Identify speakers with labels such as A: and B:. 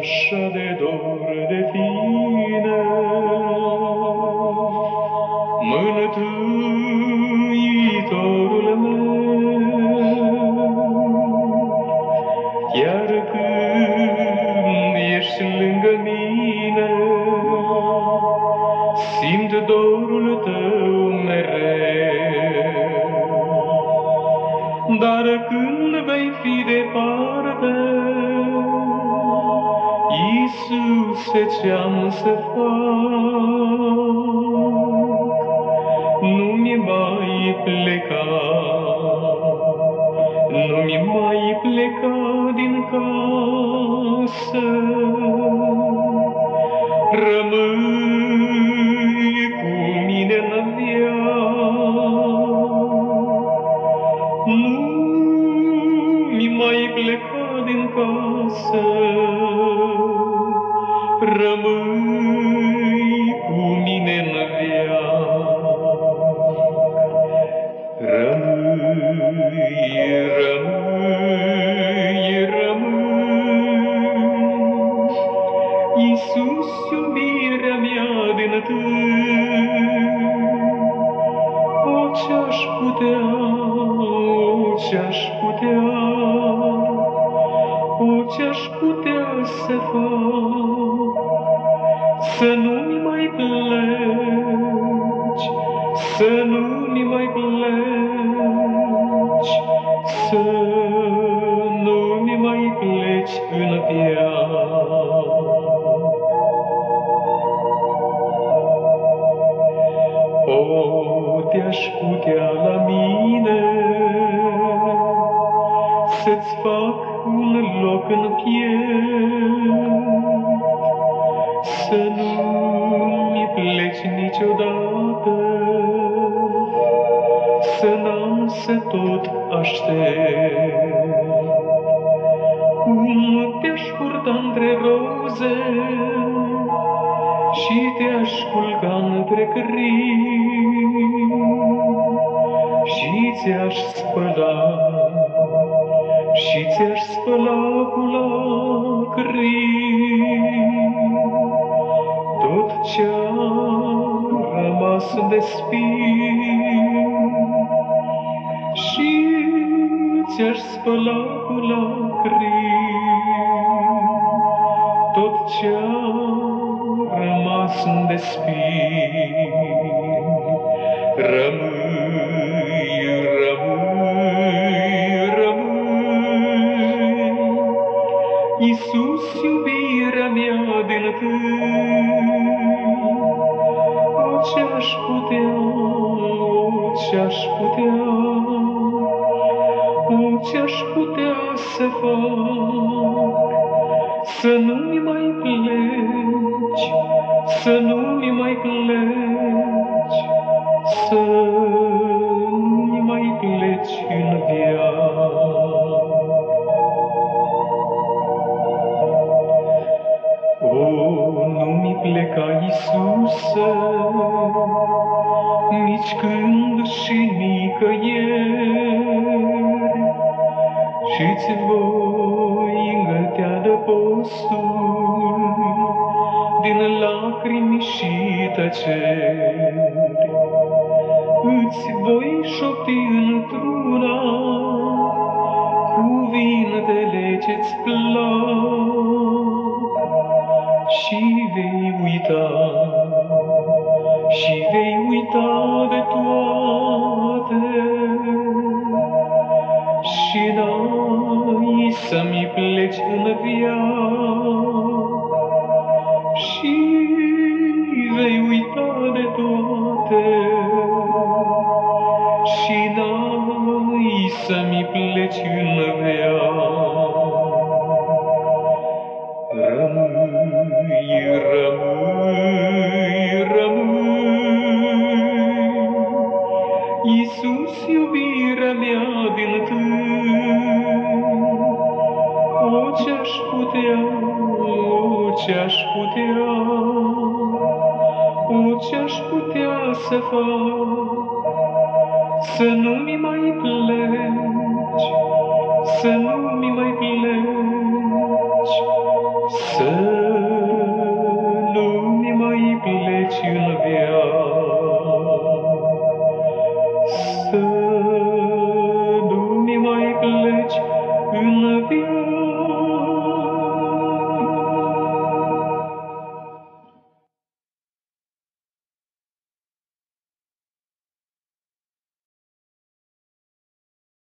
A: așa de dor de tine, Mântuitorul meu, chiar când ești lângă mine, simt dorul tău mereu. Dar când vei fi departe, Iisuse, ce-am să fac? Nu-mi mai pleca, nu-mi mai pleca din casă, rămâi cu mine în viață. Nu-mi mai pleca din casă, rămâi cu mine în viață. Rămâi, rămâi, rămâi, Iisus, iubirea mea din tâi. O, ce-aș putea, o, ce-aș putea, o, ce-aș putea să fac, să nu-mi mai pleci, să nu-mi mai pleci, să nu-mi mai pleci în viață. O, te-aș putea la mine să-ți fac un loc în piept, să nu-mi pleci niciodată, să n-am să tot aștept. Cum te-aș purta între roze și te-aș culca între cărini și ți-aș spăla, și ți-aș spăla cu lacrimi tot ce-a rămas de spini, și ți-aș spăla cu lacrimi tot ce-a rămas de spini. Rămâi, rămâi, rămâi, Iisus, iubirea mea din tâi. O, ce-aș putea, o, ce-aș putea, o, ce-aș putea să fac, să nu-mi mai pleci, să nu-mi mai pleci, să nu-mi mai pleci în viață. O, nu-mi pleca, Iisuse, nici când și nicăieri, și-ți voi îngătea adăpostul din lacrimi și tăceri. Îți voi șopti într-una cuvintele ce-ți plac și vei uita, și vei uita de toate, și n-ai să-mi pleci în viață, și vei uita de toate, și n-ai să-mi pleci în viață. Rămâi, rămâi, rămâi, Iisus, iubirea mea din tâi. O, ce-aș putea, o, ce-aș putea, o, ce-aș putea să fac, să nu-mi mai pleci, să nu-mi mai pleci, să în viață. Să nu mi mai pleci în viață.